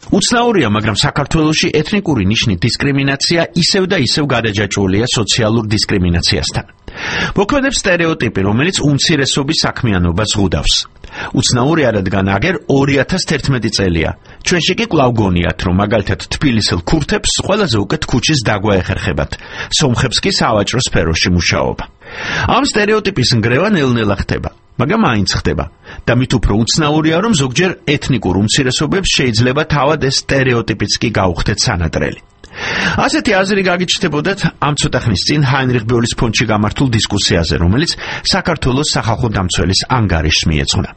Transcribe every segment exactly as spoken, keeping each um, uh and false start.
უცნაურია, მაგრამ საქართველოში ეთნიკური ნიშნით დისკრიმინაცია ისევ და ისევ გადაჯაჭვულია სოციალურ დისკრიმინაციასთან. მოქმედებს სტერეოტიპი, რომელიც უმცირესობის საქმიანობას ზღუდავს. უცნაური არ რადგან აგერ ორი ათას თერთმეტი წელია. ჩვენში კი კვლავ გონიათ, რომ მაგალითად თბილისელ ქურთებს ყველაზე უკეთ ქუჩის დაგვა ეხერხებათ. სომხებს კი სავაჭრო სფეროში მუშაობა. ამ სტერეოტიპის ნგრევა ნელ-ნელა ხდება. მაგრამ მაინც ხდება და მით უფრო უცნაურია, რომ ზოგჯერ ეთნიკურ უმცირესობებს შეიძლება თავად ეს სტერეოტიპიც კი გაუხდეთ სანატრელი. ასეთი აზრი გაგიჩნდებოდათ ამ ცოტა ხნის წინ ჰაინრიხ ბოლის ფონდში გამართულ დისკუსიაზე, რომელიც საქართველოს სახალხო დამცველის ანგარიშს მიეძღვნა.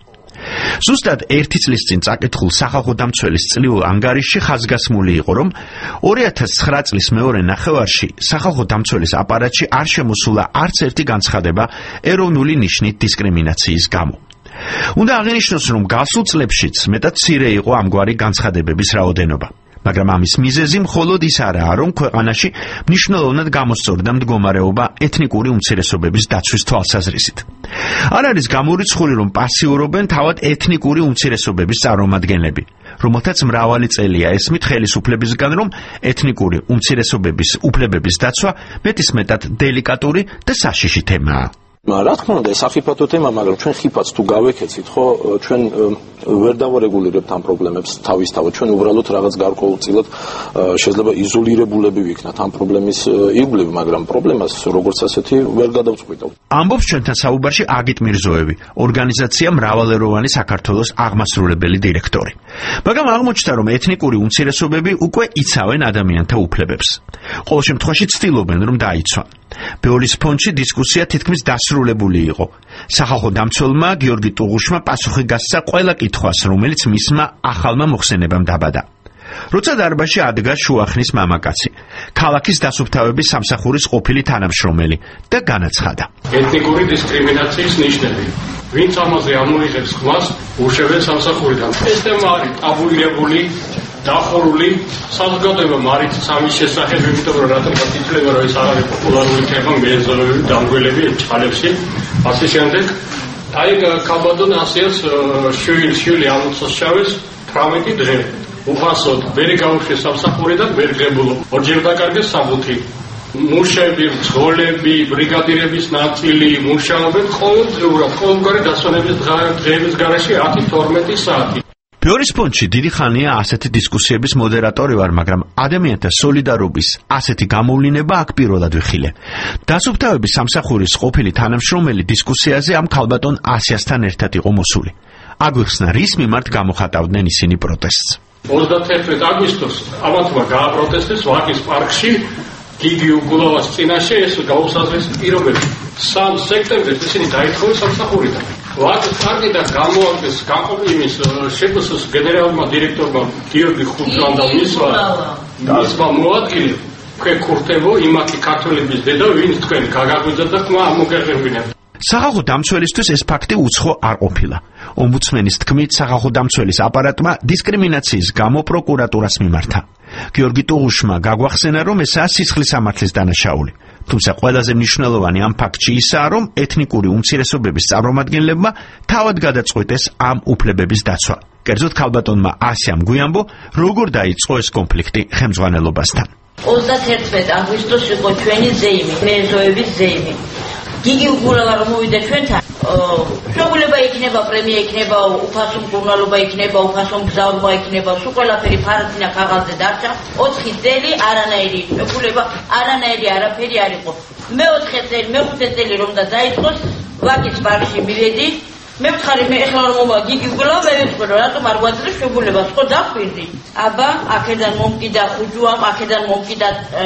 ზუსტად ერთი წლის წინ წაკითხულ სახალხო დამცველის წლიურ ანგარიშში ხაზგასმული იყო, რომ ორი ათას ცხრა წლის მეორე ნახევარში სახალხო დამცველის აპარატში არ შემოსულა არც ერთი განცხადება ეროვნული ნიშნით დისკრიმინაციის გამო. უნდა აღინიშნოს, რომ გასულ წლებშიც მეტად მცირე იყო ამგვარი განცხადებების რაოდენობა. მაგრამ ამის მიზეზი მხოლოდ ის არაა, რომ ქვეყანაში მნიშვნელოვნად გამოსწორდა მდგომარეობა ეთნიკური უმცირესობების დაცვის თვალსაზრისით. არ არის გამორიცხული, რომ პასიურობენ თავად ეთნიკური უმცირესობების წარმომადგენლები, რომელთაც მრავალი წელია ესმით ხელისუფლებისგან, რომ ეთნიკური უმცირესობების უფლებების დაცვა მეტისმეტად დელიკატური და საშიში თემაა. რა თქმა უნდა, ეს საფრთხე თემა, მაგრამ ჩვენ ხიფაც თუ გავეკეცით, ხო, ჩვენ ვერ დავარეგულირებთ ამ პრობლემებს თავისთავად. ჩვენ უბრალოდ რაღაც გარკვეულწილად შეიძლება იზოლირებულები ვიქნათ ამ პრობლემის ირგვლივ, მაგრამ პრობლემას როგორც ასეთი ვერ გადავწყვიტავთ. ამბობს ჩვენთან საუბარში აგიტ მირზოევი, ორგანიზაცია მრავალეროვანი საქართველოს აღმასრულებელი დირექტორი. მაგრამ აღმოჩნდა, რომ ეთნიკური უმცირესობები უკვე იცავენ ადამიანთა უფლებებს. ყოველ შემთხვევაში ცდილობენ, რომ დაიცვან. ბეოლის ფონდში დისკუსია თითქმის დასრულებული იყო. სახალხო დამცველმა გიორგი ტუღუშმა პასუხი გასცა ყველა კითხვას, რომელიც მისმა ახალმა მოხსენებამ დაბადა. როცა დარბაზში ადგა შუახნის მამაკაცი, ქალაქის დასუფთავების სამსახურის ყოფილი თანამშრომელი და განაცხადა. ეთნიკური დისკრიმინაციის ნიშნები. ვინც ამაზე ამოიღებს ხმას, უშევენ სამსახურიდან. ეს თემა არის ტაბუირებული, დახურული, საზოგადოებამ არის სამის შესახებ, იმიტომ რომ რატომ ითვლება, რომ ეს არ არის პოპულარული თემა, მეზობელი დამგველები ჩხალებში, ასე შემდეგ. აი კაბადონ ასეც შვილი შვილი ამოცშავეს თვრამეტი დღე. უხასოდ ვერი გაუშვეს სამსახურიდან, ვერ ღებულობ. ორჯერ დაკარგეს საბუთი. მუშები, მძღოლები, ბრიგადირების ნაწილი მუშაობენ ყოველდღიურად, ყოველგვარი დასვენების დღეების გარეშე ათი თორმეტი საათი. ბეორის ფონდში დიდი ხანია ასეთი დისკუსიების მოდერატორი ვარ, მაგრამ ადამიანთა სოლიდარობის ასეთი გამოვლინება აქ პირველად ვიხილე. დასუფთავების სამსახურის ყოფილი თანამშრომელი დისკუსიაზე ამ ქალბატონ ასიასთან ერთად იყო მოსული. აგვიხსნა, რის მიმართ გამოხატავდნენ ისინი პროტესტს. ოცდათერთმეტი აგვისტოს ამათმა გააპროტესტეს ვაკის პარკში გიგი უგულოვას წინაშე ეს გაუსაზღვის პირობები. სამ სექტემბერს ისინი დაითხოვეს სამსახურიდან. ვაკის პარკიდან გამოაკლეს გაყოფილის შეფსს გენერალურმა დირექტორმა გიორგი ხუჭანდალისმა მისმა მოადგილე თქვენ ქურთებო იმათი ქართველების დედა ვინც თქვენ გაგაგვიძათ და ხმა ამოგეღებინებთ. სახალხო დამცველისთვის ეს ფაქტი უცხო არ ყოფილა. ომბუდსმენის თქმით, სახალხო დამცველის აპარატმა დისკრიმინაციის გამო პროკურატურას მიმართა. გიორგი ტუღუშმა გაგვახსენა, რომ ესაა სისხლის სამართლის დანაშაული. თუმცა ყველაზე მნიშვნელოვანი ამ ფაქტში ისაა, რომ ეთნიკური უმცირესობების წარმომადგენლებმა თავად გადაწყვიტეს ამ უფლებების დაცვა. კერძოდ ქალბატონმა ასიამ გვიანბო, როგორ დაიწყო ეს კონფლიქტი ხელმძღვანელობასთან. ოცდათერთმეტი აგვისტოს იყო ჩვენი ზეიმი, მეზოების ზეიმი. გიგი უგულოვა რომ მოვიდა ჩვენთან, შეგულება იქნება, პრემია იქნება, უფასო მკურნალობა იქნება, უფასო მგზავრობა იქნება, სულ ყველაფერი ფარადგინა კაღაზზე დარჩა. ოთხი წელი არანაირი შეგულება, არანაირი არაფერი არ იყო. მეოთხე წელი, მეხუთე წელი რომ და დაიწყოს, ვაკის პარკში მივედი. მე ვთხარი, მე ეხლა რომ მოვა გიგი უგულოვა, მე ვიტყვი რომ რატომ არ გვაძლევს შეგულებას, ხო დახვირდი. აბა, აქედან მომკიდა ხუჯუამ, აქედან მომკიდა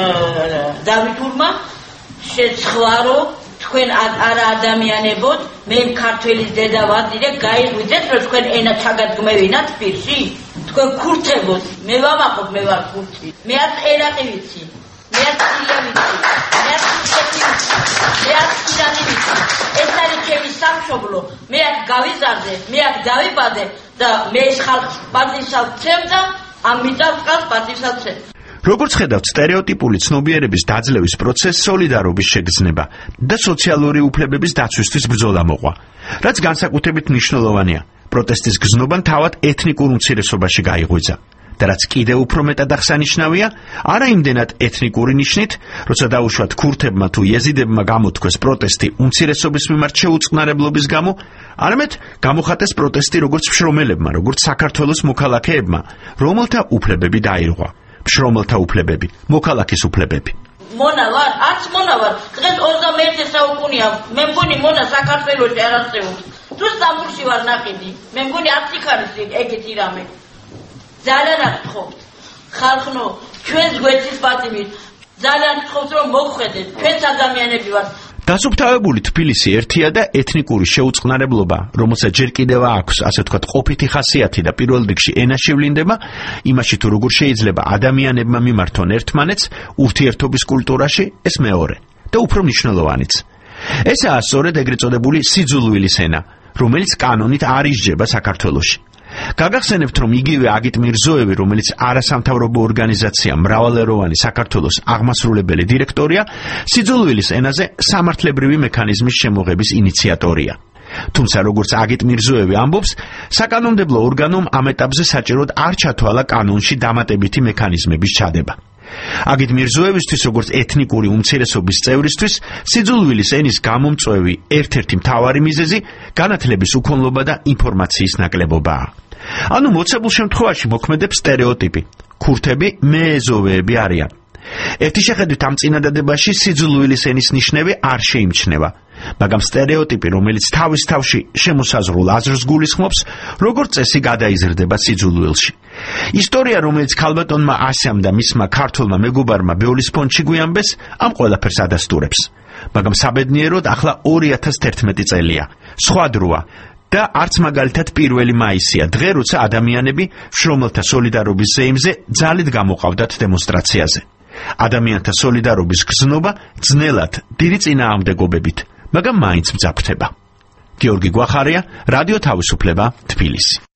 დავითურმა, შეცხვარო თქვენ არა ადამიანებოთ, მე ქართველის დედა ვადიდე, გაიღვიძეთ, რომ თქვენ ენა ჩაგადგმევინათ პირში? თქვენ ქურთებოთ, მე ვამაყობ, მე ვარ ქურთი. მე არ ერაყი ვიცი, მე არ სირია ვიცი, მე არ თურქეთი ვიცი, მე არ ირანი ვიცი. ეს არის ჩემი სამშობლო, მე აქ გავიზარდე, მე აქ დავიბადე და მე ეს ხალხს პატივსად ვცემდა, ამ მიწა-წყალს პატივსად ვცემ. როგორც ხედავთ, სტერეოტიპული ცნობიერების დაძლევის პროცესს სოლიდარობის შეგრძნება და სოციალური უფლებების დაცვისთვის ბრძოლა მოყვა, რაც განსაკუთრებით მნიშვნელოვანია. პროტესტის გზნობამ თავად ეთნიკურ უმცირესობაში გაიღვიძა. და რაც კიდევ უფრო მეტად აღსანიშნავია, არა იმდენად ეთნიკური ნიშნით, როცა დაუშვათ ქურთებმა თუ იეზიდებმა გამოთქვეს პროტესტი უმცირესობის მიმართ შეუწყნარებლობის გამო, არამედ გამოხატეს პროტესტი როგორც მშრომელებმა, როგორც საქართველოს მოქალაქეებმა, რომელთა უფლებები დაირღვა. მშრომელთა უფლებები, მოქალაქის უფლებები. მონა ვარ, არც მონა ვარ. დღეს ოცდამეერთე საუკუნეა. მე მგონი მონა საქართველოში არ არსებობს. თუ სტამბოლში ვარ ნაყიდი, მე მგონი არც იქ არის ეგეთი რამე. ძალიან გთხოვთ. ხალხო, ჩვენს გვერდის პატიმით ძალიან გთხოვთ რომ მოგხვედეთ. ჩვენც ადამიანები ვართ. დასუფთავებული თბილისი ერთია და ეთნიკური შეუწყნარებლობა, რომელსაც ჯერ კიდევ აქვს, ასე ვთქვათ, ყოფითი ხასიათი და პირველ რიგში ენაში ვლინდება, იმაში თუ როგორ შეიძლება ადამიანებმა მიმართონ ერთმანეთს ურთიერთობის კულტურაში, ეს მეორე და უფრო მნიშვნელოვანიც. ესაა სწორედ ეგრეთ წოდებული სიძულვილის ენა, რომელიც კანონით არ ისჯება საქართველოში. გაგახსენებთ, რომ იგივე აგიტ მირზოევი, რომელიც არასამთავრობო ორგანიზაცია მრავალეროვანი საქართველოს აღმასრულებელი დირექტორია, სიძულვილის ენაზე სამართლებრივი მექანიზმის შემოღების ინიციატორია. თუმცა, როგორც აგიტ მირზოევი ამბობს, საკანონმდებლო ორგანომ ამ ეტაპზე საჭიროდ არ ჩათვალა კანონში დამატებითი მექანიზმების ჩადება. აგიტ მირზოევისთვის, როგორც ეთნიკური უმცირესობის წევრისთვის, სიძულვილის ენის გამომწვევი ერთ-ერთი მთავარი მიზეზი განათლების უქონლობა და ინფორმაციის ნაკლებობაა. ანუ მოცემულ შემთხვევაში მოქმედებს სტერეოტიპი. ქურთები მეეზოვეები არიან. ერთი შეხედვით ამ წინადადებაში სიძულვილის ენის ნიშნები არ შეიმჩნევა, მაგრამ სტერეოტიპი, რომელიც თავის თავში შემოსაზღვრულ აზრს გულისხმობს, როგორც წესი გადაიზრდება სიძულვილში. ისტორია, რომელიც ქალბატონმა ასიამ და მისმა ქართველმა მეგობარმა ბეოლის ფონდში გვიამბეს, ამ ყველაფერს ადასტურებს. მაგრამ საბედნიეროდ ახლა ორი ათას თერთმეტი წელია. სხვა დროა. და არც მაგალითად პირველი მაისია, დღე, როცა ადამიანები შრომელთა სოლიდარობის ზეიმზე ძალით გამოყავდათ დემონსტრაციაზე. ადამიანთა სოლიდარობის გზნობა ძნელად, დიდი წინააღმდეგობებით, მაგრამ მაინც მძაფრდება. გიორგი გვახარია, რადიო თავისუფლება, თბილისი.